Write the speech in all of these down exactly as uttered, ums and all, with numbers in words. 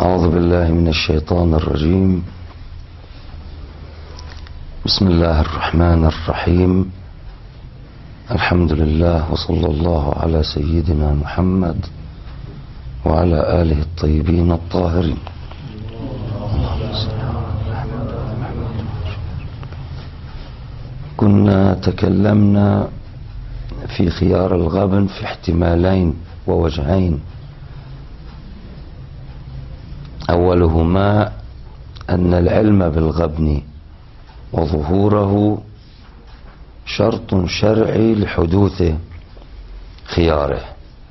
أعوذ بالله من الشيطان الرجيم. بسم الله الرحمن الرحيم. الحمد لله وصلى الله على سيدنا محمد وعلى آله الطيبين الطاهرين. كنا تكلمنا في خيار الغبن في احتمالين ووجهين. أولهما أن العلم بالغبن وظهوره شرط شرعي لحدوث خياره.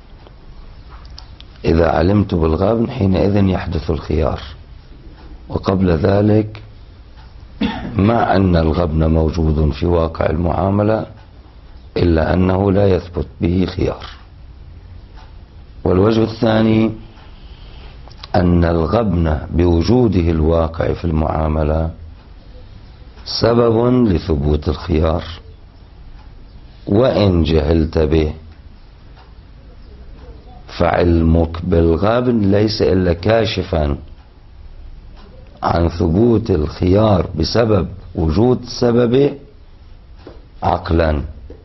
إذا علمت بالغبن حينئذ يحدث الخيار، وقبل ذلك مع أن الغبن موجود في واقع المعاملة إلا أنه لا يثبت به خيار. والوجه الثاني أن الغبن بوجوده الواقع في المعاملة سبب لثبوت الخيار، وإن جهلت به فعلمك بالغبن ليس إلا كاشفا عن ثبوت الخيار بسبب وجود سببه عقلا.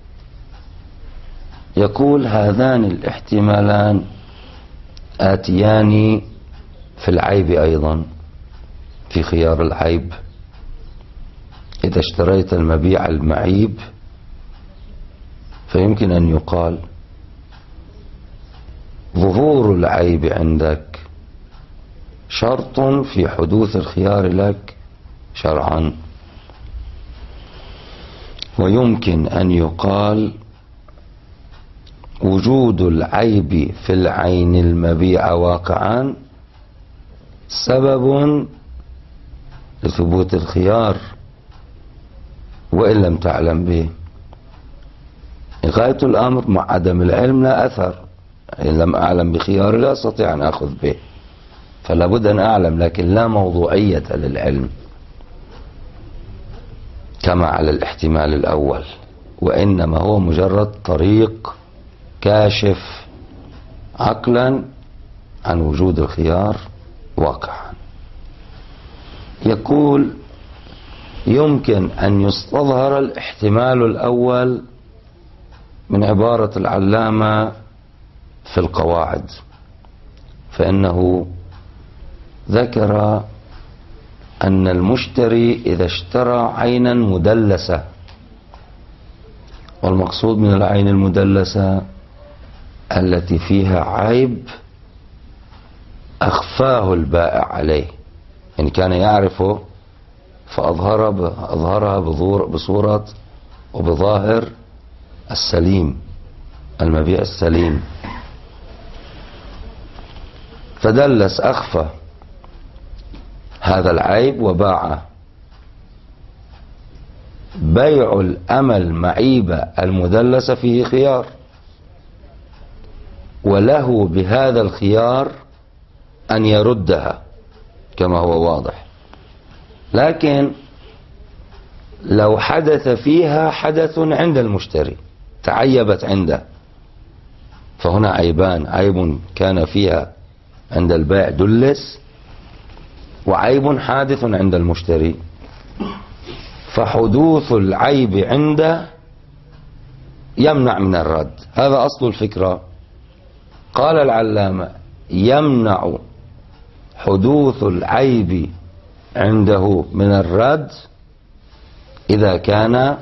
يقول هذان الاحتمالان آتيان في العيب أيضا، في خيار العيب. إذا اشتريت المبيع المعيب فيمكن أن يقال ظهور العيب عندك شرط في حدوث الخيار لك شرعا، ويمكن أن يقال وجود العيب في العين المبيع واقعا سبب لثبوت الخيار وإن لم تعلم به. غاية الأمر مع عدم العلم لا أثر. إن لم أعلم بخيار لا أستطيع أن أخذ به، فلا بد أن أعلم، لكن لا موضوعية للعلم كما على الاحتمال الأول، وإنما هو مجرد طريق كاشف عقلا عن وجود الخيار واقعا. يقول يمكن أن يستظهر الاحتمال الأول من عبارة العلامة في القواعد، فإنه ذكر أن المشتري إذا اشترى عينا مدلسة، والمقصود من العين المدلسة التي فيها عيب أخفاه البائع عليه، إن كان يعرفه فأظهرها بصورة وبظاهر السليم، المبيع السليم، فدلس أخفى هذا العيب وباعه. بيع الأمل معيبة المدلسة فيه خيار، وله بهذا الخيار أن يردها كما هو واضح. لكن لو حدث فيها حدث عند المشتري تعيبت عنده، فهنا عيبان: عيب كان فيها عند البائع دلس، وعيب حادث عند المشتري. فحدوث العيب عنده يمنع من الرد. هذا أصل الفكرة. قال العلامة يمنع حدوث العيب عنده من الرد إذا كان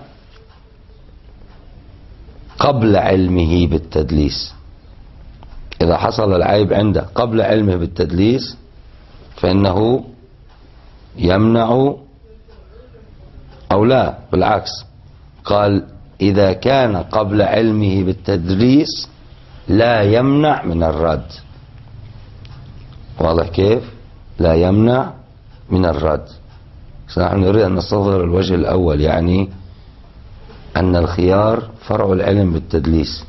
قبل علمه بالتدليس. إذا حصل العيب عنده قبل علمه بالتدليس فإنه يمنع، أو لا بالعكس، قال إذا كان قبل علمه بالتدليس لا يمنع من الرد. واضح كيف؟ لا يمنع من الرد. نحن نريد أن نستظهر الوجه الأول، يعني أن الخيار فرع العلم بالتدليس.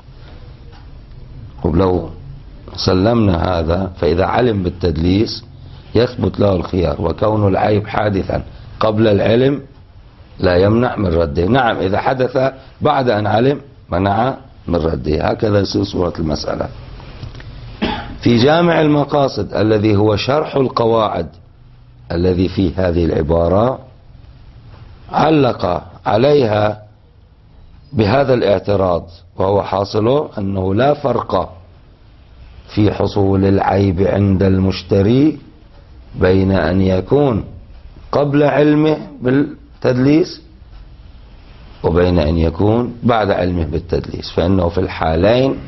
ولو سلمنا هذا فإذا علم بالتدليس يثبت له الخيار، وكون العيب حادثا قبل العلم لا يمنع من رده. نعم إذا حدث بعد أن علم منع من رده. هكذا يصير صورة المسألة. في جامع المقاصد الذي هو شرح القواعد الذي في هذه العبارة علق عليها بهذا الاعتراض، وهو حاصله أنه لا فرق في حصول العيب عند المشتري بين أن يكون قبل علمه بالتدليس وبين أن يكون بعد علمه بالتدليس، فإنه في الحالين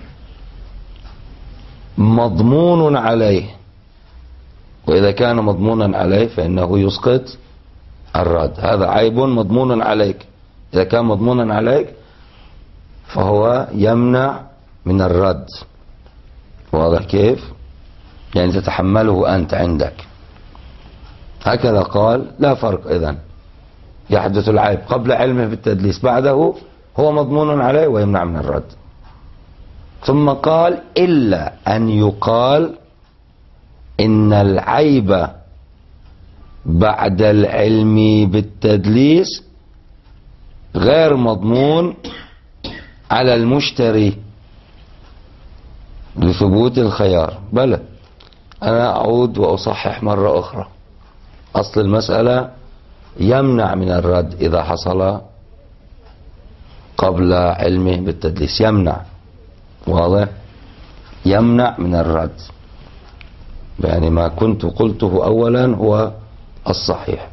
مضمون عليه، وإذا كان مضمونا عليه فإنه يسقط الرد. هذا عيب مضمون عليك، إذا كان مضمونا عليك فهو يمنع من الرد. واضح كيف؟ يعني تتحمله أنت عندك. هكذا قال لا فرق إذن، يحدث العيب قبل علمه بالتدليس، بعده هو مضمون عليه ويمنع من الرد. ثم قال إلا أن يقال إن العيب بعد العلم بالتدليس غير مضمون على المشتري لثبوت الخيار. بلى، أنا أعود وأصحح مرة أخرى، أصل المسألة يمنع من الرد إذا حصل قبل علمه بالتدليس، يمنع. واضح؟ يمنع من الرد، يعني ما كنت قلته أولا هو الصحيح.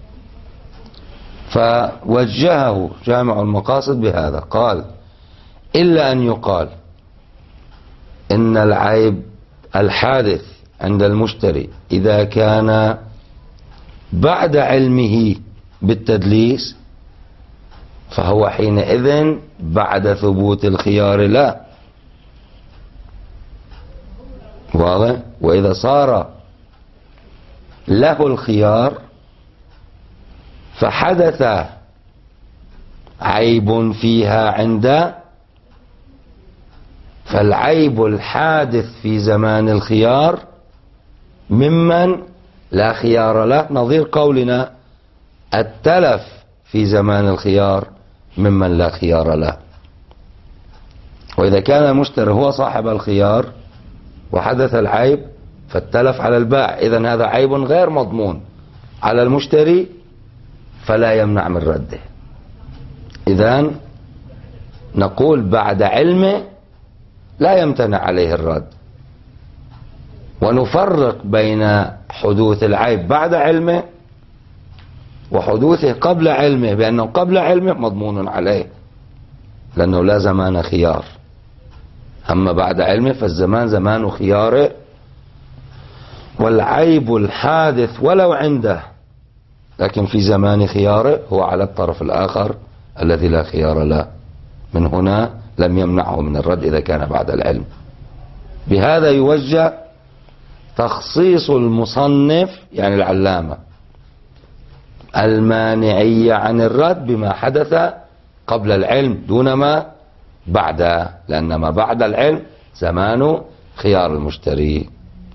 فوجهه جامع المقاصد بهذا، قال إلا أن يقال إن العيب الحادث عند المشتري إذا كان بعد علمه بالتدليس فهو حينئذ بعد ثبوت الخيار لا. واضح؟ وإذا صار له الخيار فحدث عيب فيها عند، فالعيب الحادث في زمان الخيار ممن لا خيار له، نظير قولنا التلف في زمان الخيار ممن لا خيار له. وإذا كان المشتري هو صاحب الخيار وحدث العيب فالتلف على البائع، إذن هذا عيب غير مضمون على المشتري فلا يمنع من رده. إذن نقول بعد علمه لا يمتنع عليه الرد، ونفرق بين حدوث العيب بعد علمه وحدوثه قبل علمه، بأنه قبل علمه مضمون عليه لأنه لا زمان خيار، أما بعد علمه فالزمان زمان خياره. والعيب الحادث ولو عنده لكن في زمان خياره هو على الطرف الآخر الذي لا خيار له، من هنا لم يمنعه من الرد إذا كان بعد العلم. بهذا يوجه تخصيص المصنف يعني العلامة المانعية عن الرد بما حدث قبل العلم دون ما بعد، لأن ما بعد العلم زمان خيار المشتري.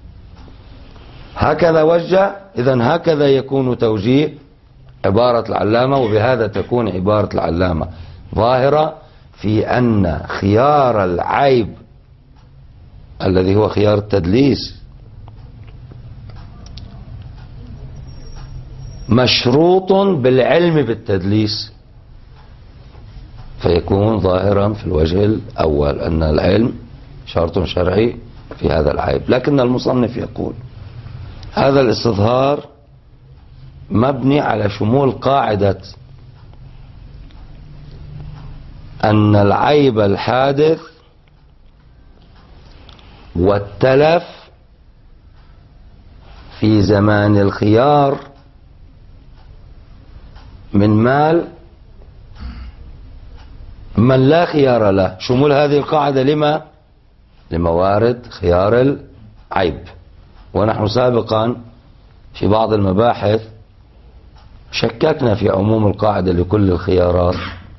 هكذا وجه. إذن هكذا يكون توجيه عبارة العلامة، وبهذا تكون عبارة العلامة ظاهرة في أن خيار العيب الذي هو خيار التدليس مشروط بالعلم بالتدليس، فيكون ظاهرا في الوجه الأول أن العلم شرط شرعي في هذا العيب. لكن المصنف يقول هذا الاستظهار مبني على شمول قاعدة أن العيب الحادث والتلف في زمان الخيار من مال من لا خيار له. شمول هذه القاعدة لما؟ لموارد خيار العيب. ونحن سابقا في بعض المباحث شككنا في عموم القاعدة لكل الخيارات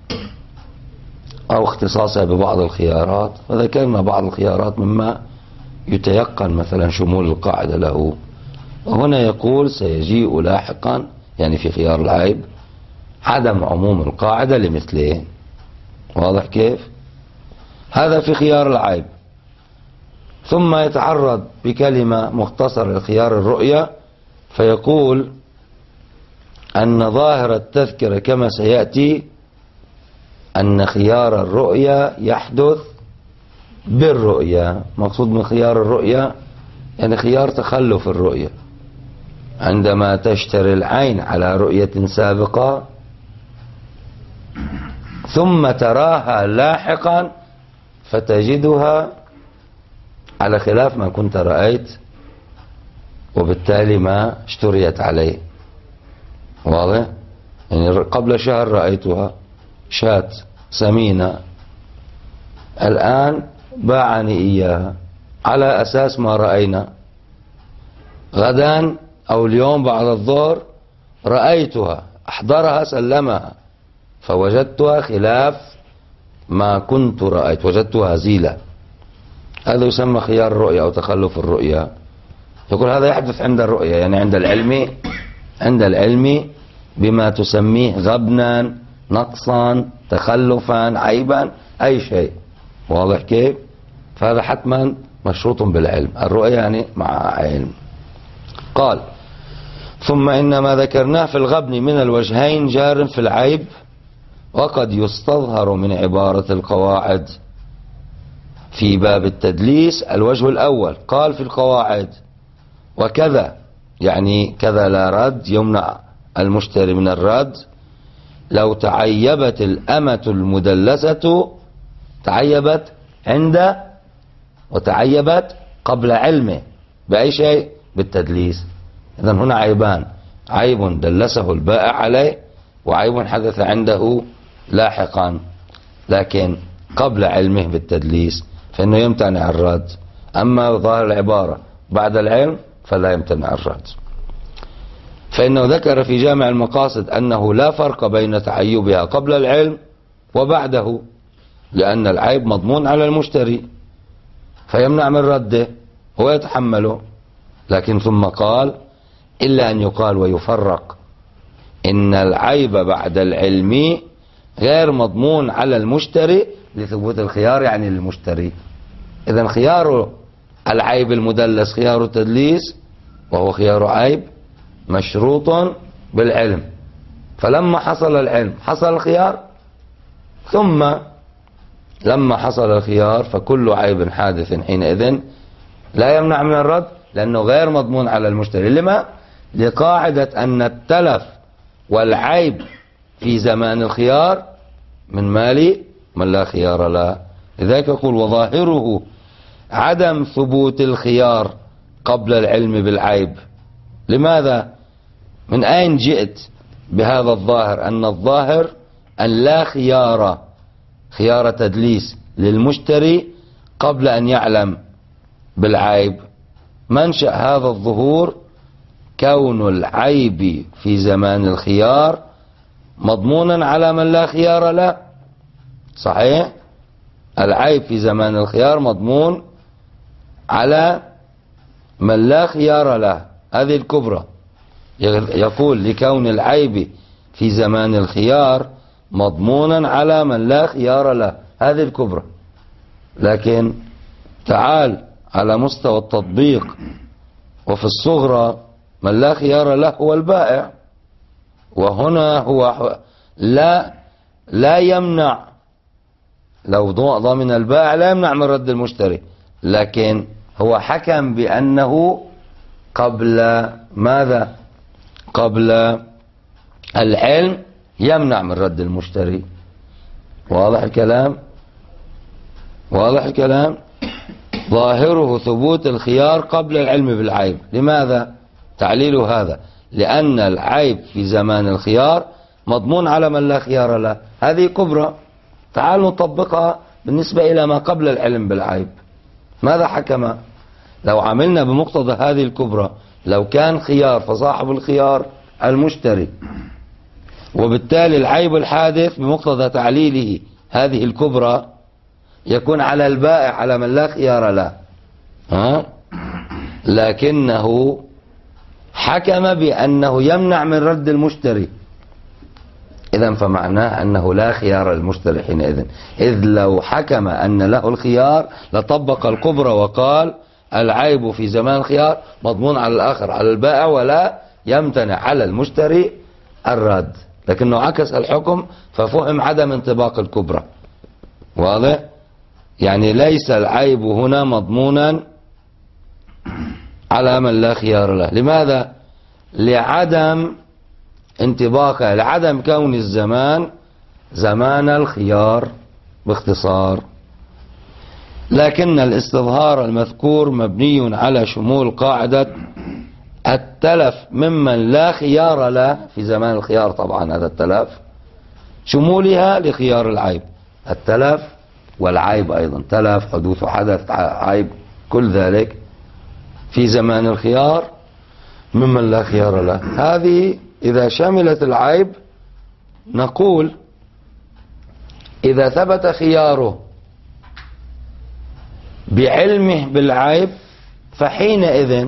أو اختصاصها ببعض الخيارات، وذكرنا بعض الخيارات مما يتيقن مثلا شمول القاعدة له. وهنا يقول سيجيء لاحقا يعني في خيار العيب عدم عموم القاعدة لمثله. واضح كيف؟ هذا في خيار العيب. ثم يتعرض بكلمة مختصرة لخيار الرؤية فيقول أن ظاهر التذكرة كما سيأتي أن خيار الرؤية يحدث بالرؤية. مقصود من خيار الرؤية يعني خيار تخلف الرؤية، عندما تشتري العين على رؤية سابقة ثم تراها لاحقا فتجدها على خلاف ما كنت رأيت، وبالتالي ما اشتريت عليه. واضح؟ يعني قبل شهر رأيتها شاة سمينة، الآن باعني إياها على أساس ما رأينا. غدا أو اليوم بعد الظهر رأيتها، أحضرها سلمها، فوجدتها خلاف ما كنت رأيت، وجدتها هزيلة. هذا يسمى خيار الرؤية أو تخلف الرؤية. يقول هذا يحدث عند الرؤية، يعني عند العلم، عند العلم بما تسميه غبنا، نقصا، تخلفا، عيبا، أي شيء. واضح كيف؟ فهذا حتما مشروط بالعلم. الرؤية يعني مع علم. قال ثم إن ما ذكرناه في الغبن من الوجهين جار في العيب، وقد يستظهر من عبارة القواعد في باب التدليس. الوجه الأول قال في القواعد وكذا، يعني كذا لا رد، يمنع المشتري من الرد. لو تعيبت الأمة المدلسة، تعيبت عند وتعيبت قبل علمه بأي شيء؟ بالتدليس. إذن هنا عيبان، عيب دلسه البائع عليه، وعيب حدث عنده لاحقا لكن قبل علمه بالتدليس، فإنه يمتنع الرد. أما ظاهر العبارة بعد العلم فلا يمتنع الرد. فإنه ذكر في جامع المقاصد أنه لا فرق بين تعيبها قبل العلم وبعده، لأن العيب مضمون على المشتري فيمنع من رده ويتحمله. لكن ثم قال إلا أن يقال ويفرق إن العيب بعد العلم غير مضمون على المشتري لثبوت الخيار، يعني للمشتري. إذن خيار العيب المدلس خيار التدليس، وهو خيار عيب مشروط بالعلم. فلما حصل العلم حصل الخيار، ثم لما حصل الخيار فكل عيب حادث حينئذ لا يمنع من الرد، لأنه غير مضمون على المشتري. لما؟ لقاعدة أن التلف والعيب في زمان الخيار من مال من لا خيار له. لذلك يقول وظاهره عدم ثبوت الخيار قبل العلم بالعيب. لماذا؟ من أين جئت بهذا الظاهر؟ أن الظاهر أن لا خيار، خيار تدليس للمشتري قبل أن يعلم بالعيب. منشأ هذا الظهور كون العيب في زمان الخيار مضمونا على من لا خيار له. صحيح؟ العيب في زمان الخيار مضمون على من لا خيار له، هذه الكبرى. يقول لكون العيب في زمان الخيار مضمونا على من لا خيار له، هذه الكبرى. لكن تعال على مستوى التطبيق وفي الصغرى، من لا خيار له هو البائع، وهنا هو لا لا يمنع، لو ضمن البائع لا يمنع من رد المشتري، لكن هو حكم بأنه قبل ماذا؟ قبل العلم يمنع من رد المشتري. واضح الكلام؟ واضح الكلام؟ ظاهره ثبوت الخيار قبل العلم بالعيب. لماذا؟ تعليل هذا لأن العيب في زمان الخيار مضمون على من لا خيار له، هذه كبرى. تعالوا نطبقها بالنسبة إلى ما قبل العلم بالعيب. ماذا حكم؟ لو عملنا بمقتضى هذه الكبرى، لو كان خيار فصاحب الخيار المشتري، وبالتالي العيب الحادث بمقتضى تعليله هذه الكبرى يكون على البائع على من لا خيار له. ها؟ لكنه حكم بأنه يمنع من رد المشتري إذن فمعناه أنه لا خيار للمشتري حينئذ، إذ لو حكم أن له الخيار لطبق الكبرى وقال العيب في زمان الخيار مضمون على الآخر على البائع ولا يمتنع على المشتري الرد، لكنه عكس الحكم ففهم عدم انطباق الكبرى. واضح؟ يعني ليس العيب هنا مضمونا على من لا خيار له. لماذا؟ لعدم انطباقه، لعدم كون الزمان زمان الخيار باختصار. لكن الاستظهار المذكور مبني على شمول قاعدة التلف ممن لا خيار له في زمان الخيار، طبعا هذا التلف شمولها لخيار العيب، التلف والعيب أيضا، تلف حدوث حدث عيب كل ذلك في زمان الخيار ممن لا خيار له. هذه إذا شملت العيب نقول إذا ثبت خياره بعلمه بالعيب فحينئذ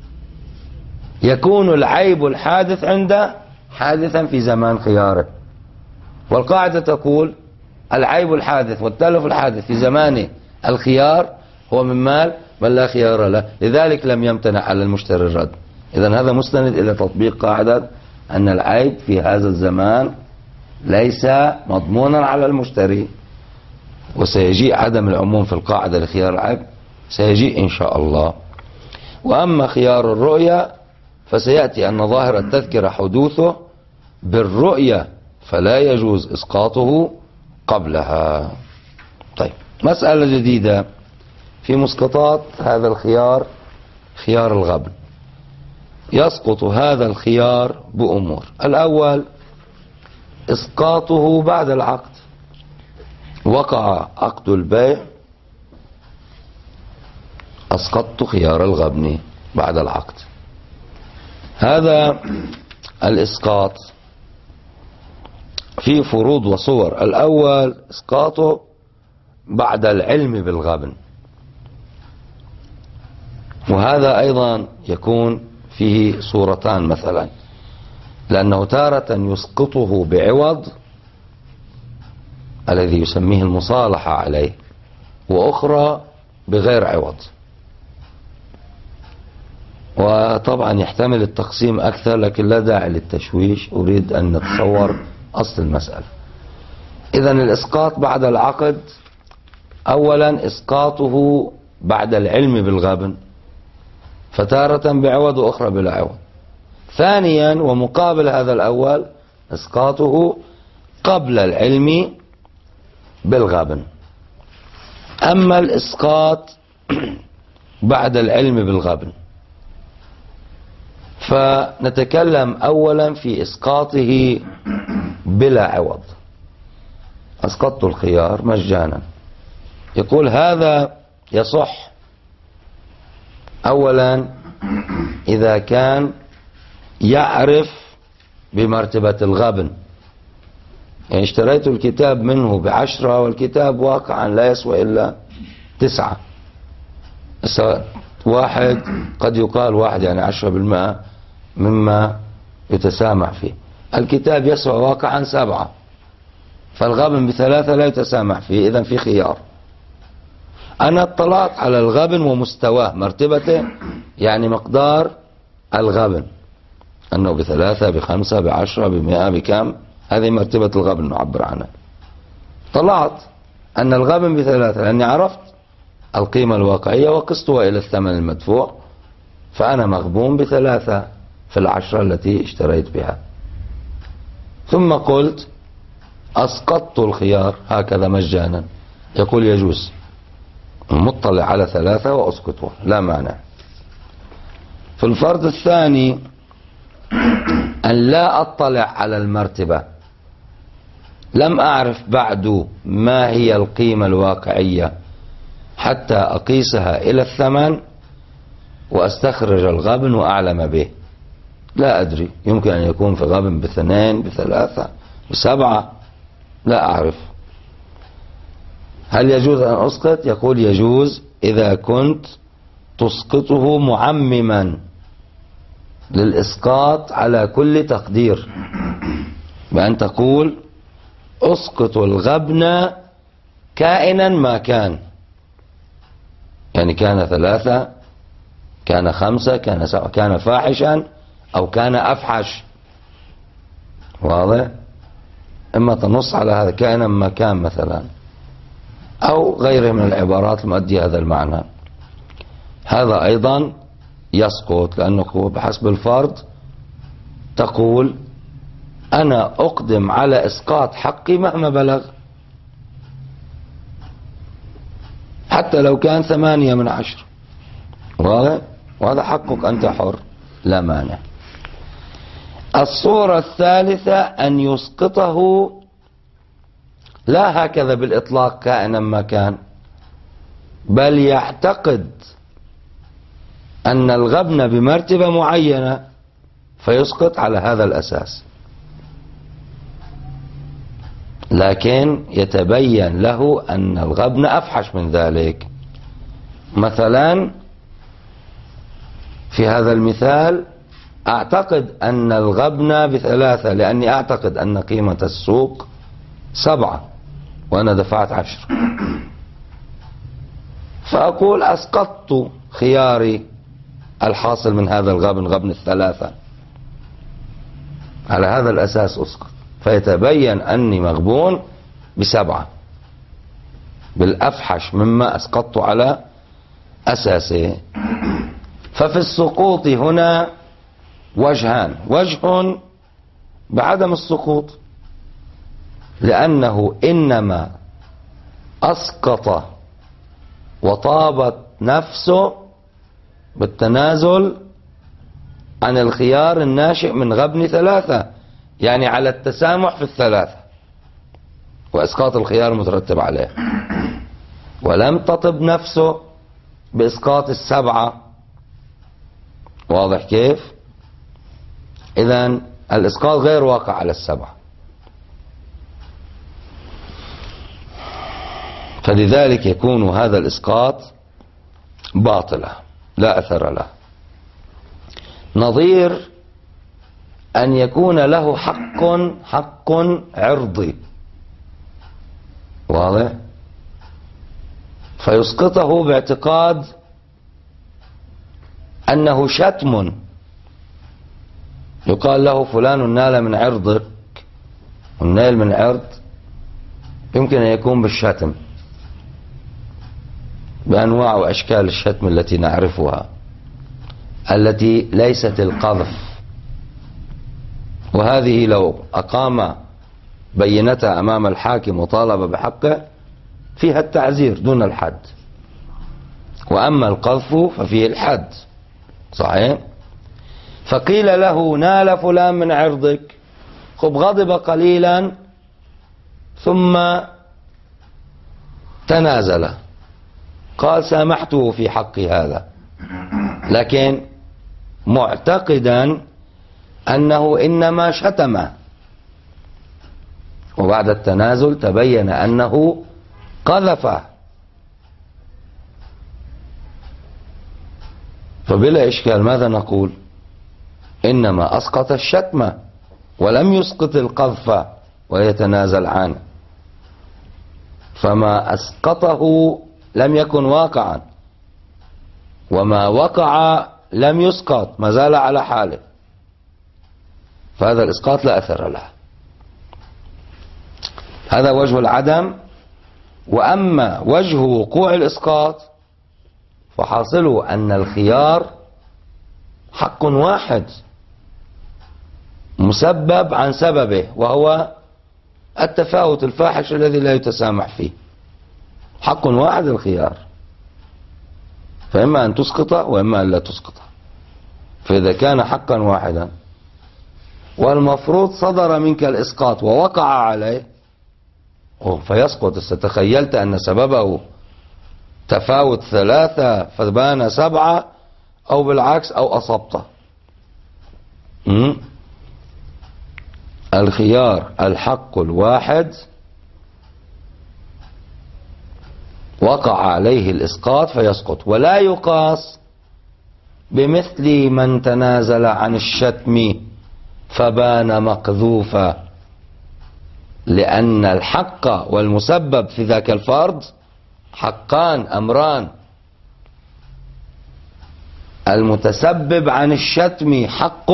يكون العيب الحادث عنده حادثا في زمان خياره. والقاعدة تقول العيب الحادث والتلف الحادث في زمان الخيار هو من مال من لا خيار له، لذلك لم يمتنع على المشتري الرد. إذن هذا مستند إلى تطبيق قاعدة أن العيب في هذا الزمان ليس مضمونا على المشتري. وسيجيء عدم العموم في القاعدة لخيار العيب، سيجيء إن شاء الله. وأما خيار الرؤية فسيأتي أن ظاهر التذكرة حدوثه بالرؤية فلا يجوز إسقاطه قبلها. طيب، مسألة جديدة في مسقطات هذا الخيار، خيار الغبن. يسقط هذا الخيار بأمور. الأول إسقاطه بعد العقد، وقع عقد البيع أسقطت خيار الغبن بعد العقد. هذا الإسقاط في فروض وصور. الأول إسقاطه بعد العلم بالغبن، وهذا أيضا يكون فيه صورتان مثلا، لأنه تارة يسقطه بعوض الذي يسميه المصالحة عليه، وأخرى بغير عوض. وطبعا يحتمل التقسيم أكثر، لكن لا داعي للتشويش، أريد أن نتصور أصل المسألة. إذن الإسقاط بعد العقد، أولا إسقاطه بعد العلم بالغبن، فتارة بعوض وأخرى بلا عوض. ثانيا ومقابل هذا الأول إسقاطه قبل العلم بالغبن. أما الإسقاط بعد العلم بالغبن فنتكلم أولا في إسقاطه بلا عوض. أسقطت الخيار مجانا، يقول هذا يصح أولا إذا كان يعرف بمرتبة الغبن. يعني اشتريت الكتاب منه بعشرة والكتاب واقعا لا يسوى إلا تسعة، واحد قد يقال واحد يعني عشرة بالمئة مما يتسامح فيه. الكتاب يسوى واقعا سبعة، فالغبن بثلاثة لا يتسامح فيه، إذن في خيار. أنا اطلعت على الغبن ومستواه مرتبته، يعني مقدار الغبن أنه بثلاثة بخمسة بعشرة بمئة بكم، هذه مرتبة الغبن نعبر عنها. طلعت أن الغبن بثلاثة لأني عرفت القيمة الواقعية وقستها إلى الثمن المدفوع، فأنا مغبون بثلاثة في العشرة التي اشتريت بها. ثم قلت أسقطت الخيار هكذا مجانا، يقول يجوز، مطلع على ثلاثة وأسقطه لا مانع. في الفرض الثاني أن لا أطلع على المرتبة، لم أعرف بعد ما هي القيمة الواقعية حتى أقيسها إلى الثمن وأستخرج الغبن وأعلم به، لا أدري، يمكن أن يكون في غبن باثنين بثلاثة بسبعة، لا أعرف. هل يجوز أن أسقط؟ يقول يجوز إذا كنت تسقطه معمما للإسقاط على كل تقدير. بأن تقول أسقط الغبن كائنا ما كان، يعني كان ثلاثة، كان خمسة، كان سبعة، كان فاحشا أو كان أفحش. واضح؟ إما تنص على هذا كائنا ما كان مثلا، أو غيره من العبارات المؤدية هذا المعنى. هذا أيضا يسقط، لأنه بحسب الفرض تقول أنا أقدم على إسقاط حقي مهما بلغ، حتى لو كان ثمانية من عشر. واضح؟ وهذا حقك، أنت حر، لا مانع. الصورة الثالثة أن يسقطه لا هكذا بالإطلاق كائنا ما كان، بل يعتقد أن الغبن بمرتبة معينة فيسقط على هذا الأساس، لكن يتبين له أن الغبن أفحش من ذلك. مثلا في هذا المثال أعتقد أن الغبن بثلاثة، لأني أعتقد أن قيمة السوق سبعة وأنا دفعت عشر، فأقول أسقطت خياري الحاصل من هذا الغبن، غبن الثلاثة، على هذا الأساس أسقط، فيتبين أني مغبون بسبعة بالأفحش مما أسقطت على أساسه. ففي السقوط هنا وجهان: وجه بعدم السقوط، لأنه إنما أسقط وطابت نفسه بالتنازل عن الخيار الناشئ من غبن ثلاثة، يعني على التسامح في الثلاثة وإسقاط الخيار المترتب عليه، ولم تطب نفسه بإسقاط السبعة. واضح كيف؟ إذن الإسقاط غير واقع على السبعة، فلذلك يكون هذا الإسقاط باطلا لا أثر له. نظير أن يكون له حق حق عرضي، واضح، فيسقطه باعتقاد أنه شتم، يقال له فلان نال من عرضك، والنيل من عرض يمكن أن يكون بالشتم بأنواع وأشكال الشتم التي نعرفها، التي ليست القذف، وهذه لو أقام بينتها أمام الحاكم وطالب بحقه فيها التعزير دون الحد، وأما القذف ففيه الحد. صحيح؟ فقيل له نال فلان من عرضك، خب غضب قليلا ثم تنازل، قال سامحته في حق هذا، لكن معتقدا أنه إنما شتمه، وبعد التنازل تبين أنه قذفه، فبلا إشكال ماذا نقول؟ إنما أسقط الشتم ولم يسقط القذف ويتنازل عنه، فما أسقطه لم يكن واقعا، وما وقع لم يسقط، ما زال على حاله، فهذا الإسقاط لا أثر له. هذا وجه العدم. وأما وجه وقوع الإسقاط فحاصله أن الخيار حق واحد مسبب عن سببه، وهو التفاوت الفاحش الذي لا يتسامح فيه، حق واحد الخيار، فإما أن تسقطه وإما أن لا تسقطه. فإذا كان حقا واحدا والمفروض صدر منك الإسقاط ووقع عليه فيسقط. استتخيلت أن سببه تفاوت ثلاثة فبان سبعة، أو بالعكس، أو أصبته. الخيار الحق الواحد وقع عليه الإسقاط فيسقط، ولا يقاس بمثل من تنازل عن الشتم فبان مقذوفا، لأن الحق والمسبب في ذاك الفرد حقان أمران. المتسبب عن الشتم حق،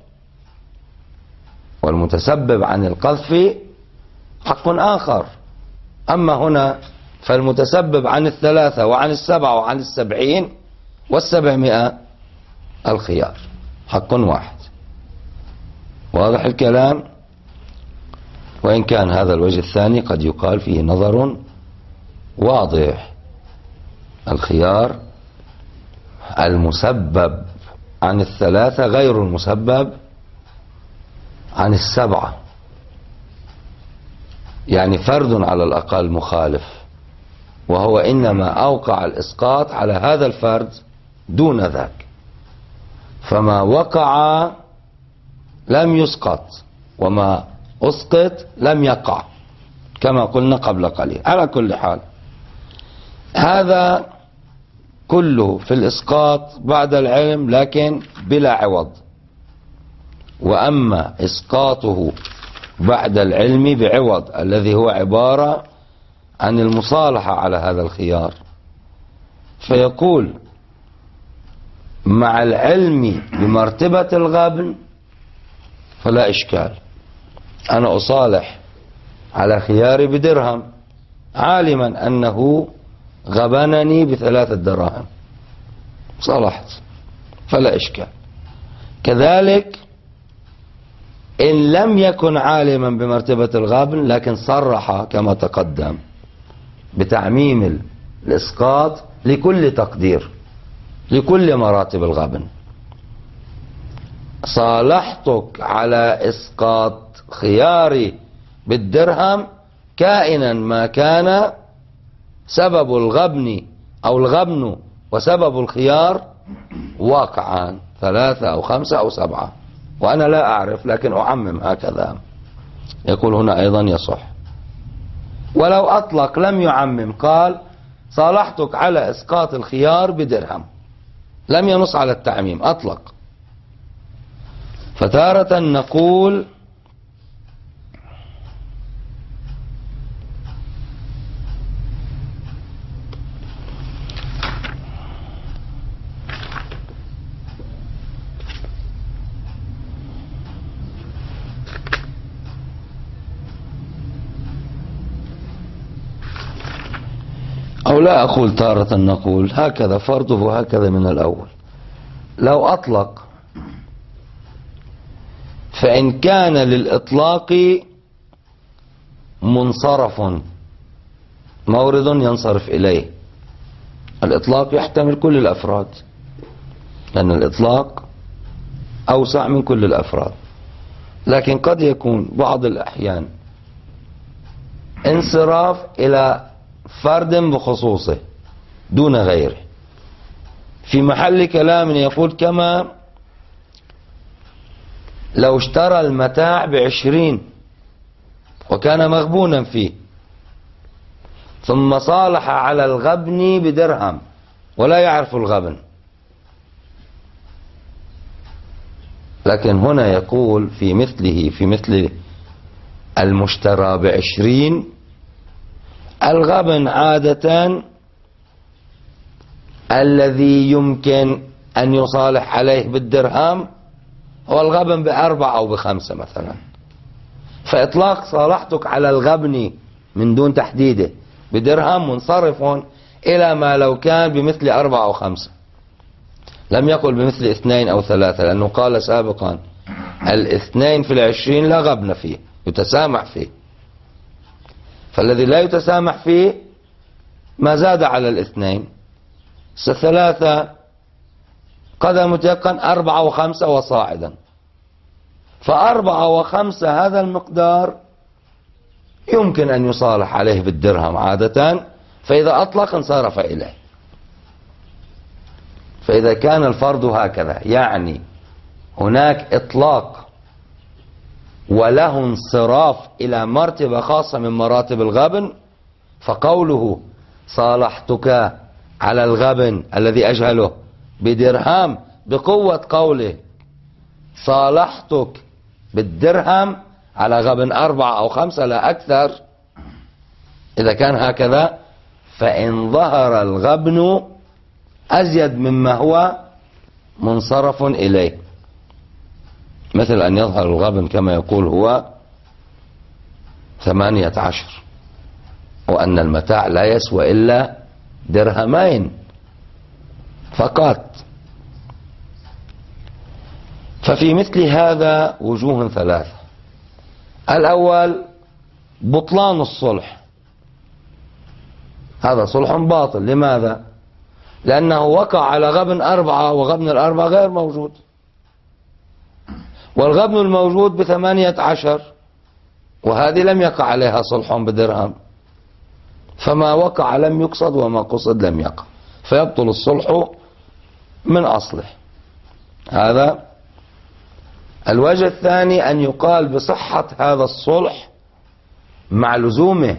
والمتسبب عن القذف حق آخر. أما هنا فالمتسبب عن الثلاثة وعن السبعة وعن السبعين والسبعمائة الخيار حق واحد. واضح الكلام؟ وإن كان هذا الوجه الثاني قد يقال فيه نظر واضح. الخيار المسبب عن الثلاثة غير المسبب عن السبعة، يعني فرد على الأقل مخالف، وهو إنما أوقع الإسقاط على هذا الفرد دون ذاك، فما وقع لم يسقط وما أسقط لم يقع كما قلنا قبل قليل. على كل حال هذا كله في الإسقاط بعد العلم لكن بلا عوض. وأما إسقاطه بعد العلم بعوض الذي هو عبارة عن المصالحة على هذا الخيار، فيقول مع العلم بمرتبة الغبن فلا إشكال، أنا أصالح على خياري بدرهم عالما أنه غبنني بثلاثة دراهم، صالحت فلا إشكال. كذلك إن لم يكن عالما بمرتبة الغبن لكن صرح كما تقدم بتعميم الإسقاط لكل تقدير لكل مراتب الغبن، صالحتك على إسقاط خياري بالدرهم كائنا ما كان سبب الغبن أو الغبن وسبب الخيار واقعان، ثلاثة أو خمسة أو سبعة، وأنا لا أعرف لكن أعمم هكذا. يقول هنا أيضا يصح. ولو أطلق لم يعمم، قال صالحتك على إسقاط الخيار بدرهم، لم ينص على التعميم، أطلق. فتارة نقول أو لا أقول تارة نقول هكذا فرضه هكذا من الأول. لو أطلق فإن كان للإطلاق منصرف مورد ينصرف إليه، الإطلاق يحتمل كل الأفراد لأن الإطلاق أوسع من كل الأفراد، لكن قد يكون بعض الأحيان انصراف إلى فرد بخصوصه دون غيره. في محل كلام يقول كما لو اشترى المتاع بعشرين وكان مغبونا فيه ثم صالح على الغبن بدرهم ولا يعرف الغبن، لكن هنا يقول في مثله في مثل المشترى بعشرين الغبن عادة الذي يمكن أن يصالح عليه بالدرهم هو الغبن بأربعة أو بخمسة مثلا، فإطلاق صالحتك على الغبن من دون تحديده بدرهم منصرف إلى ما لو كان بمثل أربعة أو خمسة، لم يقل بمثل اثنين أو ثلاثة، لأنه قال سابقا الاثنين في العشرين لا غبن فيه يتسامح فيه، فالذي لا يتسامح فيه ما زاد على الاثنين، ثلاثة قدر متيقن أربعة وخمسة وصاعدا، فأربعة وخمسة هذا المقدار يمكن أن يصالح عليه بالدرهم عادة، فإذا أطلق انصرف إليه. فإذا كان الفرض هكذا يعني هناك إطلاق وله انصراف إلى مرتبة خاصة من مراتب الغبن، فقوله صالحتك على الغبن الذي أجهله بدرهم بقوة قوله صالحتك بالدرهم على غبن أربعة أو خمسة لا أكثر، إذا كان هكذا، فإن ظهر الغبن أزيد مما هو منصرف إليه، مثل أن يظهر الغبن كما يقول هو ثمانية عشر، وأن المتاع لا يسوى إلا درهمين فقط. ففي مثل هذا وجوه ثلاثة. الأول بطلان الصلح، هذا صلح باطل. لماذا؟ لأنه وقع على غبن أربعة، وغبن الأربعة غير موجود، والغبن الموجود بثمانية عشر، وهذه لم يقع عليها صلح بدرهم، فما وقع لم يقصد وما قصد لم يقع، فيبطل الصلح من أصله. هذا الوجه الثاني، أن يقال بصحة هذا الصلح مع لزومه،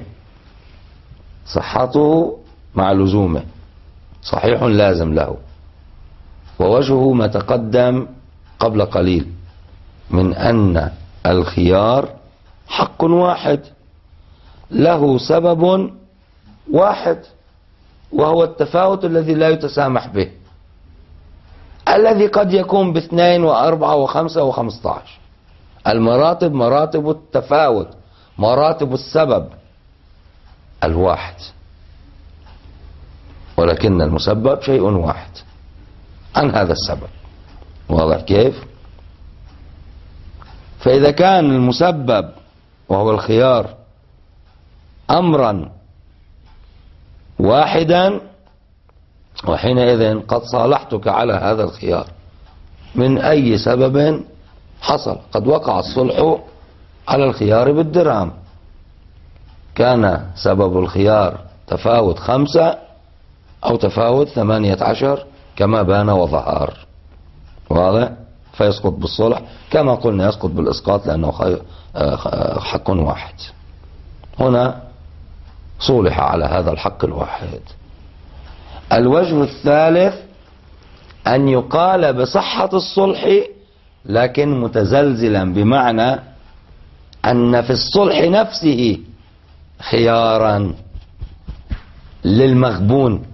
صحته مع لزومه، صحيح لازم له. ووجهه ما تقدم قبل قليل من أن الخيار حق واحد له سبب واحد، وهو التفاوت الذي لا يتسامح به، الذي قد يكون باثنين وأربعة وخمسة وخمسة عشر. المراتب مراتب التفاوت، مراتب السبب الواحد، ولكن المسبب شيء واحد عن هذا السبب. واضح كيف؟ فإذا كان المسبب وهو الخيار أمرا واحدا، وحينئذ قد صالحتك على هذا الخيار من أي سبب حصل. قد وقع الصلح على الخيار بالدرهم، كان سبب الخيار تفاوت خمسة أو تفاوت ثمانية عشر كما بان وظهر. واضح؟ فيسقط بالصلح، كما قلنا يسقط بالإسقاط لأنه حق واحد. هنا صلح على هذا الحق الواحد. الوجه الثالث أن يقال بصحة الصلح لكن متزلزلا، بمعنى أن في الصلح نفسه خيارا للمغبون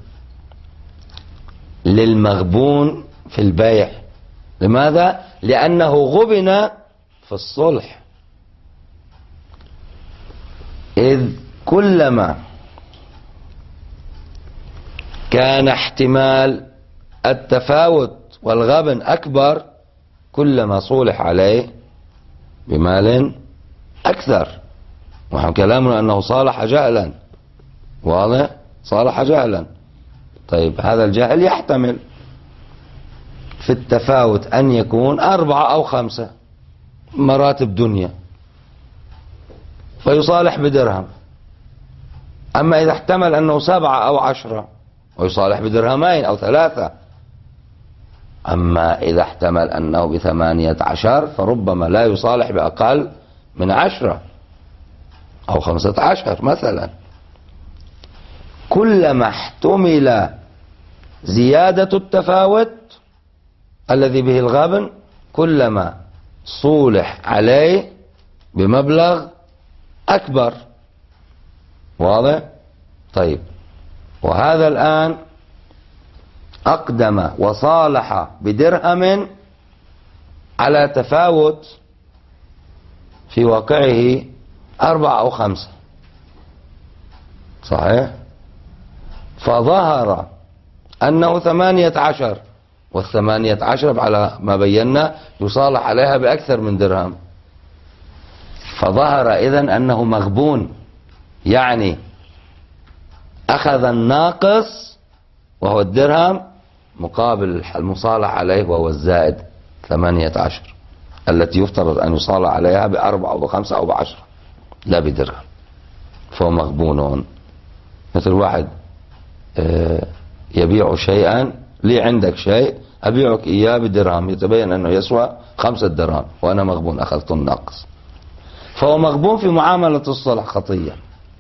للمغبون في البيع. لماذا؟ لأنه غبن في الصلح، إذ كلما كان احتمال التفاوت والغبن أكبر كلما صولح عليه بمال أكثر. ونحن كلامنا أنه صالح جهلا. واضح؟ صالح جهلا. طيب هذا الجهل يحتمل في التفاوت أن يكون أربعة أو خمسة مراتب دنيا فيصالح بدرهم، أما إذا احتمل أنه سبعة أو عشرة ويصالح بدرهمين أو ثلاثة، أما إذا احتمل أنه بثمانية عشر فربما لا يصالح بأقل من عشرة أو خمسة عشر مثلا. كلما احتمل زيادة التفاوت الذي به الغبن كلما صولح عليه بمبلغ أكبر. واضح؟ طيب، وهذا الآن أقدم وصالح بدرهم على تفاوت في واقعه أربعة أو خمسة، صحيح؟ فظهر أنه ثمانية عشر، والثمانية عشر على ما بينا يصالح عليها بأكثر من درهم، فظهر إذن أنه مغبون، يعني أخذ الناقص وهو الدرهم مقابل المصالح عليه وهو الزائد ثمانية عشر التي يفترض أن يصالح عليها بأربعة أو بخمسة أو بعشرة لا بدرهم، فهو مغبون. مثل واحد يبيع شيئا، لي عندك شيء أبيعك إياه بدرهم، يتبين أنه يسوى خمسة درهم وأنا مغبون أخذت الناقص، فهو مغبون في معاملة الصلح خطية.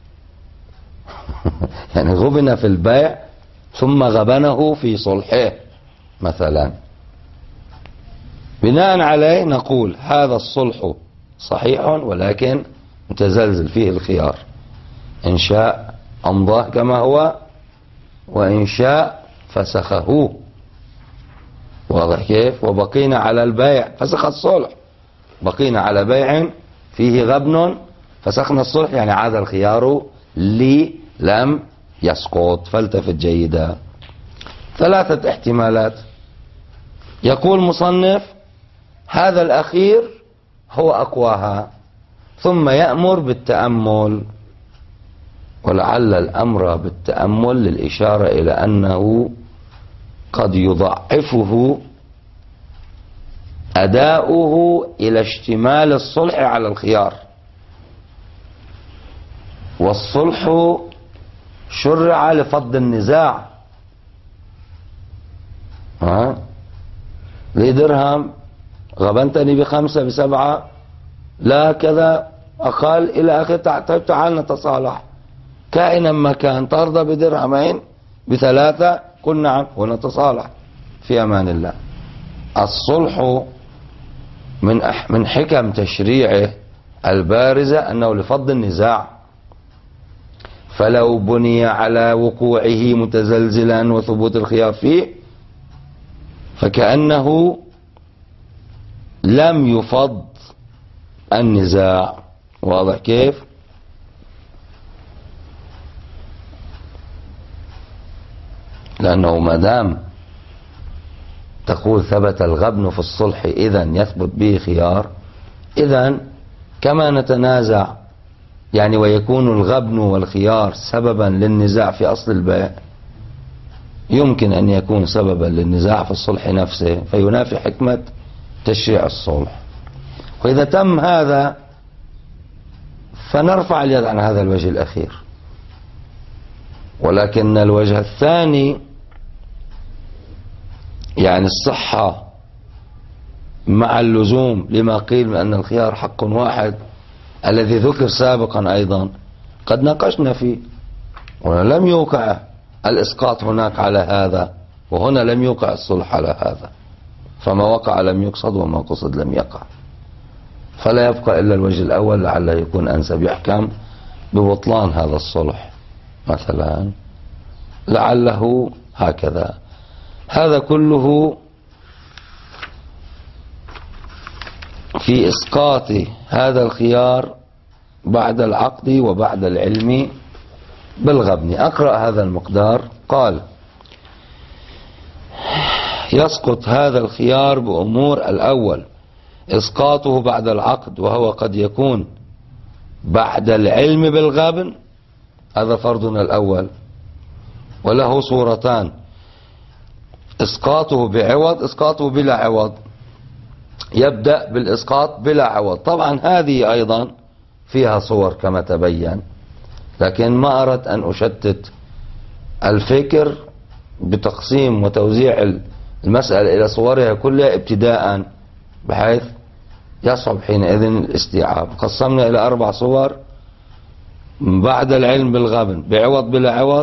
يعني غبن في البيع ثم غبنه في صلحه مثلا. بناء عليه نقول هذا الصلح صحيح ولكن متزلزل فيه الخيار، إن شاء أمضاه كما هو وإن شاء فسخه. واضح كيف؟ وبقينا على البيع، فسخ الصلح، بقينا على بيع فيه غبن فسخنا الصلح، يعني عاد الخيار لي لم يسقط. فالتفت جيدا. ثلاثة احتمالات. يقول مصنف هذا الأخير هو أقواها، ثم يأمر بالتأمل، ولعل الأمر بالتأمل للإشارة إلى أنه قد يضعفه أداؤه إلى اشتمال الصلح على الخيار، والصلح شرع لفض النزاع. ها لي درهم غبنتني بخمسة بسبعة لا كذا أقل إلى آخر، تعال نتصالح كائنا ما كان، ترضى بدرهمين بثلاثة؟ قل نعم ونتصالح في أمان الله. الصلح من من حكم تشريعه البارزة أنه لفض النزاع، فلو بني على وقوعه متزلزلا وثبوت الخيار فيه فكأنه لم يفض النزاع. واضح كيف؟ لأنه ما دام تقول ثبت الغبن في الصلح إذن يثبت به خيار، إذن كما نتنازع يعني ويكون الغبن والخيار سببا للنزاع في أصل البيع، يمكن أن يكون سببا للنزاع في الصلح نفسه، فينافي حكمة تشريع الصلح. وإذا تم هذا فنرفع اليد عن هذا الوجه الأخير. ولكن الوجه الثاني يعني الصحة مع اللزوم لما قيل من أن الخيار حق واحد الذي ذكر سابقا أيضا قد ناقشنا فيه، ولم يوقع الإسقاط هناك على هذا، وهنا لم يوقع الصلح على هذا، فما وقع لم يقصد وما قصد لم يقع. فلا يبقى إلا الوجه الأول لعله يكون أنسب، يحكم ببطلان هذا الصلح مثلا، لعله هكذا. هذا كله في إسقاط هذا الخيار بعد العقد وبعد العلم بالغبن. أقرأ هذا المقدار. قال يسقط هذا الخيار بأمور: الأول إسقاطه بعد العقد، وهو قد يكون بعد العلم بالغبن، هذا فرضنا الأول، وله صورتان: إسقاطه بعوض، إسقاطه بلا عوض. يبدأ بالإسقاط بلا عوض. طبعا هذه أيضا فيها صور كما تبين، لكن ما أردت أن أشتت الفكر بتقسيم وتوزيع المسألة إلى صورها كلها ابتداء، بحيث يصعب حينئذ الاستيعاب. قسمنا إلى أربع صور: بعد العلم بالغبن، بعوض بلا عوض،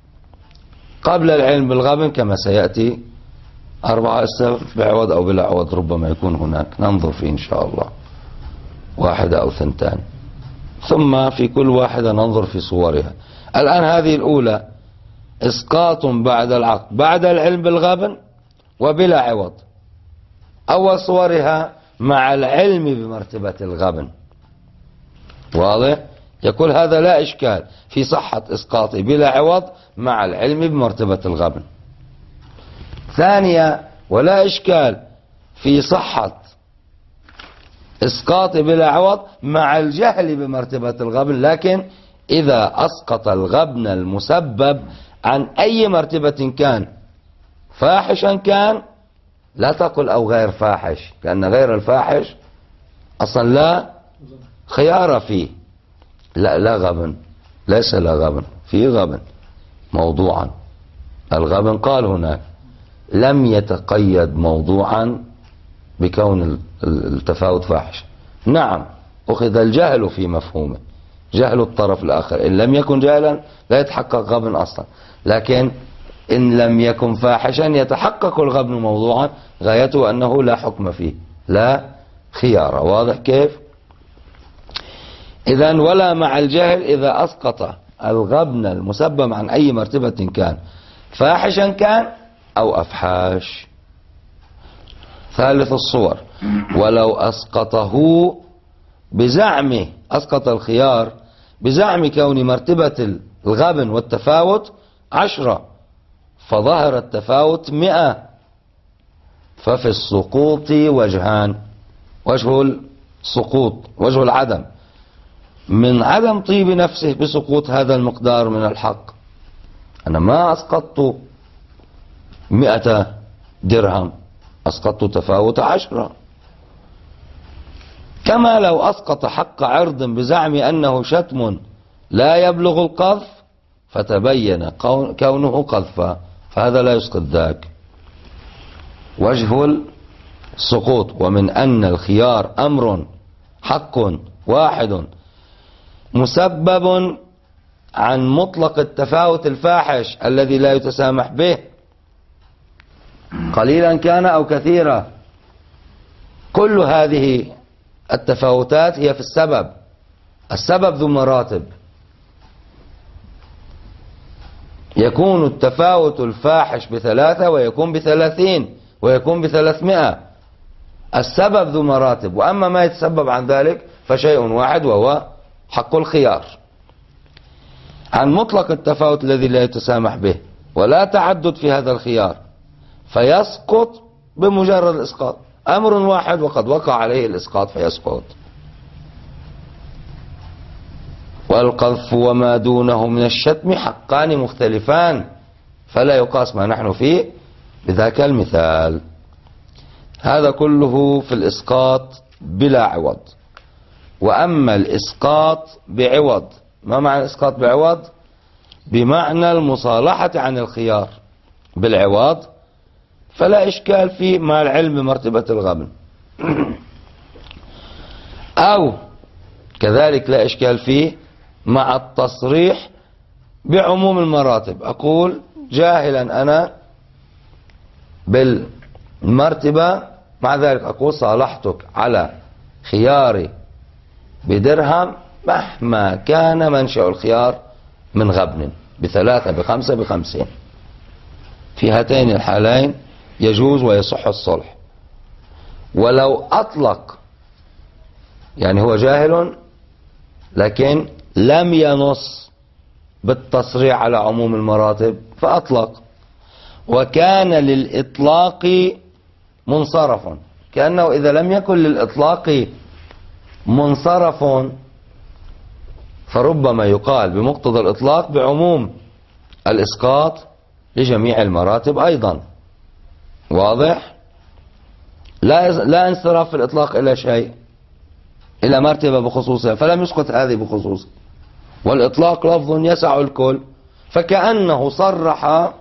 قبل العلم بالغبن كما سيأتي، أربعة استف بعوض أو بلا عوض، ربما يكون هناك، ننظر فيه إن شاء الله واحدة أو ثنتان، ثم في كل واحدة ننظر في صورها. الآن هذه الأولى إسقاط بعد العقد بعد العلم بالغبن وبلا عوض. أول صورها مع العلم بمرتبة الغبن. واضح؟ يقول هذا لا إشكال في صحة إسقاطه بلا عوض مع العلم بمرتبة الغبن. ثانية: ولا إشكال في صحة إسقاط بلا عوض مع الجهل بمرتبة الغبن، لكن إذا أسقط الغبن المسبب عن أي مرتبة كان، فاحشا كان، لا تقل أو غير فاحش، لأن غير الفاحش أصلا لا خيار فيه. لا لا غبن، ليس لا غبن، فيه غبن موضوعا. الغبن قال هناك لم يتقيد موضوعا بكون التفاوت فاحش. نعم أخذ الجهل في مفهومه، جهل الطرف الآخر، إن لم يكن جهلا لا يتحقق غبن أصلا، لكن إن لم يكن فاحشا يتحقق الغبن موضوعا، غايته أنه لا حكم فيه، لا خيار. واضح كيف؟ إذن ولا مع الجهل إذا أسقط الغبن المسبب عن أي مرتبة كان، فاحشا كان أو أفحاش. ثالث الصور: ولو أسقطه بزعمه، أسقط الخيار بزعم كون مرتبة الغبن والتفاوت عشرة فظهر التفاوت مئة، ففي السقوط وجهان: وجه السقوط، وجه العدم، من عدم طيب نفسه بسقوط هذا المقدار من الحق، أنا ما أسقطت مئة درهم، أسقطت تفاوت عشرة. كما لو أسقط حق عرض بزعم أنه شتم لا يبلغ القذف فتبين كونه قذفا، فهذا لا يسقط ذاك. وجه السقوط: ومن أن الخيار أمر حق واحد مسبب عن مطلق التفاوت الفاحش الذي لا يتسامح به، قليلا كان أو كثيرا. كل هذه التفاوتات هي في السبب، السبب ذو مراتب. يكون التفاوت الفاحش بثلاثة ويكون بثلاثين ويكون بثلاثمائة، السبب ذو مراتب، وأما ما يتسبب عن ذلك فشيء واحد وهو حق الخيار. عن مطلق التفاوت الذي لا يتسامح به ولا تعدد في هذا الخيار، فيسقط بمجرد الإسقاط، أمر واحد وقد وقع عليه الإسقاط فيسقط. والقذف وما دونه من الشتم حقان مختلفان، فلا يقاس ما نحن فيه بذاك المثال. هذا كله في الإسقاط بلا عوض. وأما الإسقاط بعوض، ما معنى الإسقاط بعوض؟ بمعنى المصالحة عن الخيار بالعوض، فلا إشكال فيه مع العلم بمرتبة الغبن. أو كذلك لا إشكال فيه مع التصريح بعموم المراتب. أقول جاهلا أنا بالمرتبة، مع ذلك أقول صالحتك على خياري بدرهم مهما كان منشأ الخيار من غبن، بثلاثة بخمسة بخمسين. في هاتين الحالين يجوز ويصح الصلح. ولو أطلق، يعني هو جاهل لكن لم ينص بالتصريح على عموم المراتب فأطلق، وكان للإطلاق منصرف، كأنه إذا لم يكن للإطلاق منصرف فربما يقال بمقتضى الإطلاق بعموم الإسقاط لجميع المراتب أيضا. واضح؟ لا لا انصراف في الإطلاق إلى شيء، إلى مرتبة بخصوصها، فلم يسقط هذه بخصوص. والإطلاق لفظ يسع الكل، فكأنه صرح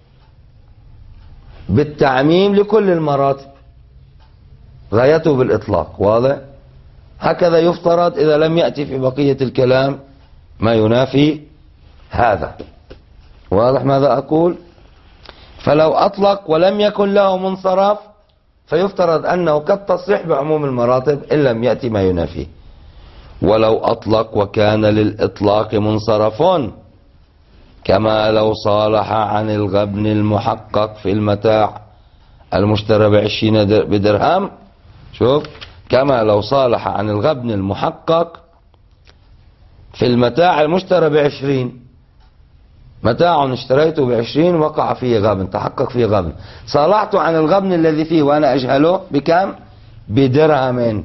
بالتعميم لكل المراتب، غايته بالإطلاق. واضح؟ هكذا يفترض إذا لم يأتي في بقية الكلام ما ينافي هذا. واضح ماذا أقول؟ فلو أطلق ولم يكن له منصرف فيفترض أنه كالتصريح بعموم المراتب إن لم يأتي ما ينافيه. ولو أطلق وكان للإطلاق منصرف، كما لو صالح عن الغبن المحقق في المتاع المشترى بعشرين بدرهم. شوف، كما لو صالح عن الغبن المحقق في المتاع المشترى بعشرين، متاع اشتريته بعشرين وقع فيه غبن، تحقق فيه غبن، صالحت عن الغبن الذي فيه وأنا أجهله بكم؟ بدرهم.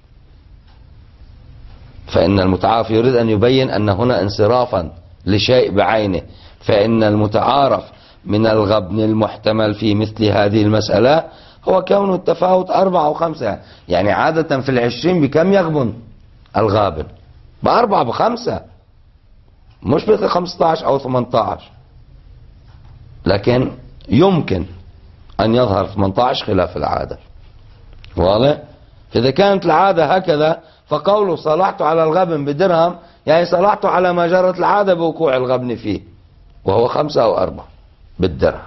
فإن المتعارف يريد أن يبين أن هنا انصرافا لشيء بعينه، فإن المتعارف من الغبن المحتمل في مثل هذه المسألة هو كون التفاوت أربعة أو خمسة. يعني عادة في العشرين بكم يغبن الغابن؟ بأربعة بخمسة، مش بخمسة عشر أو ثمانية عشر. لكن يمكن أن يظهر ثمانية عشر خلاف العادة. واضح؟ فإذا كانت العادة هكذا فقوله صالحت على الغبن بدرهم يعني صالحت على ما جرت العادة بوقوع الغبن فيه، وهو خمسة أو أربعة بالدرهم.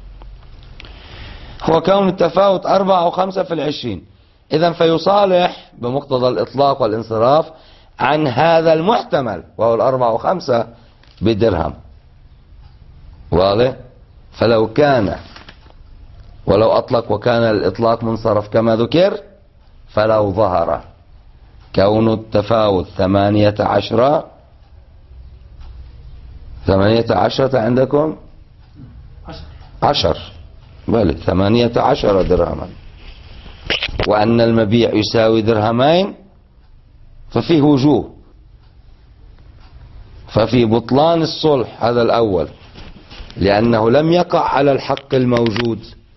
هو كون التفاوت أربعة أو خمسة في العشرين. إذن فيصالح بمقتضى الإطلاق والانصراف عن هذا المحتمل وهو الأربعة وخمسة بدرهم. واضح؟ فلو كان ولو أطلق وكان الإطلاق منصرف كما ذكر، فلو ظهر كون التفاوت ثمانية عشر ثمانية عشرة عندكم عشر بل ثمانية عشر درهما، وأن المبيع يساوي درهمين، ففيه وجوه. ففي بطلان الصلح هذا الأول، لأنه لم يقع على الحق الموجود،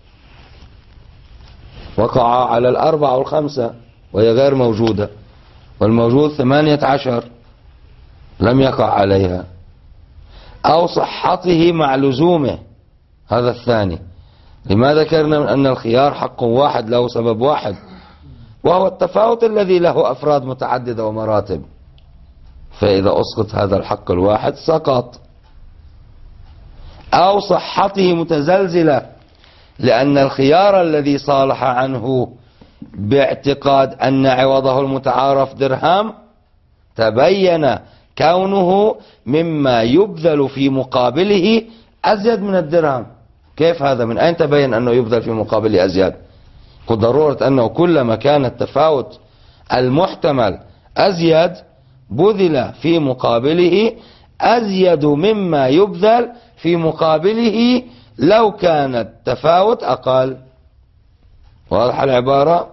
وقع على الأربعة والخمسة وهي غير موجودة، والموجود ثمانية عشر لم يقع عليها. أو صحته مع لزومه، هذا الثاني. لما ذكرنا من أن الخيار حق واحد له سبب واحد، وهو التفاوت الذي له أفراد متعددة ومراتب، فإذا أسقط هذا الحق الواحد سقط. أو صحته متزلزلة، لأن الخيار الذي صالح عنه باعتقاد أن عوضه المتعارف درهم تبين كونه مما يبذل في مقابله أزيد من الدرهم. كيف هذا؟ من أين تبين أنه يبذل في مقابله أزيد؟ قد ضرورة أنه كلما كان التفاوت المحتمل أزيد بذل في مقابله أزيد مما يبذل في مقابله لو كان التفاوت أقل. واضح العبارة؟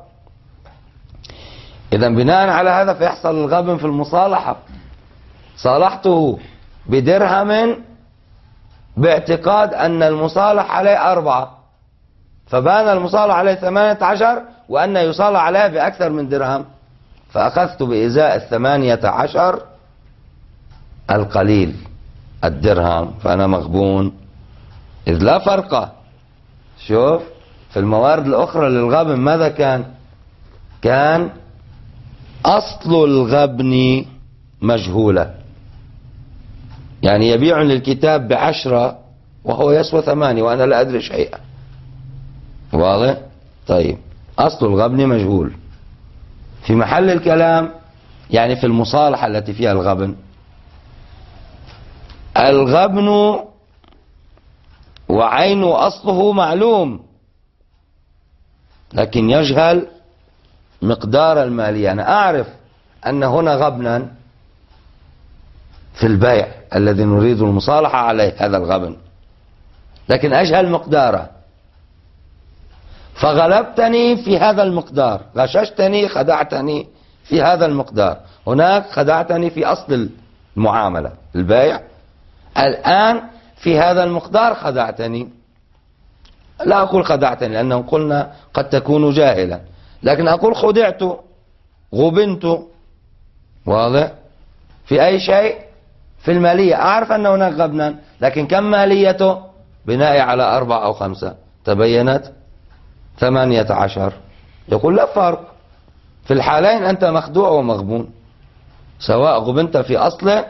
إذا بناء على هذا فيحصل الغبن في المصالحة. صالحته بدرهم باعتقاد أن المصالح عليه أربعة، فبان المصالح عليه ثمانية عشر وأن يصالح عليه بأكثر من درهم، فأخذت بإزاء الثمانية عشر القليل الدرهم، فأنا مغبون، إذ لا فرق. شوف في الموارد الأخرى للغبن ماذا كان؟ كان أصل الغبن مجهولة، يعني يبيعني الكتاب بعشرة وهو يسوى ثمانية وأنا لا أدري شيئا. واضح؟ طيب، أصل الغبن مجهول. في محل الكلام يعني في المصالحة التي فيها الغبن، الغبن وعين أصله معلوم، لكن يجهل مقدار المالية. أنا أعرف أن هنا غبنا في البيع الذي نريد المصالحة عليه، هذا الغبن، لكن أجهل مقداره، فغلبتني في هذا المقدار، غششتني، خدعتني في هذا المقدار. هناك خدعتني في أصل المعاملة البيع، الآن في هذا المقدار خدعتني. لا أقول خدعتني لأنه قلنا قد تكون جاهلا، لكن أقول خدعت، غبنت. واضح؟ في أي شيء في المالية أعرف أن هناك غبنا، لكن كم ماليته؟ بناء على أربعة أو خمسة تبينت ثمانية عشر. يقول لا فرق، في الحالين أنت مخدوع ومغبون، سواء غبنت في أصله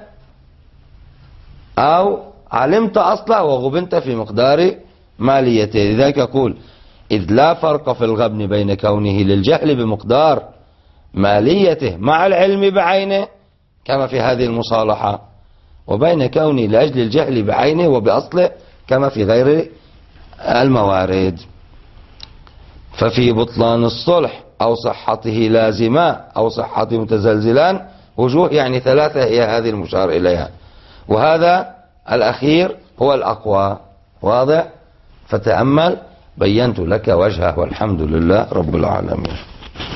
أو علمت أصله وغبنت في مقدار ماليته. لذلك يقول إذ لا فرق في الغبن بين كونه للجهل بمقدار ماليته مع العلم بعينه كما في هذه المصالحة، وبين كونه لأجل الجهل بعينه وبأصله كما في غير الموارد. ففي بطلان الصلح أو صحته لازمة أو صحته متزلزلان وجوه، يعني ثلاثة هي هذه المشار إليها، وهذا الأخير هو الأقوى. واضح؟ فتأمل، بينت لك وجهه، والحمد لله رب العالمين.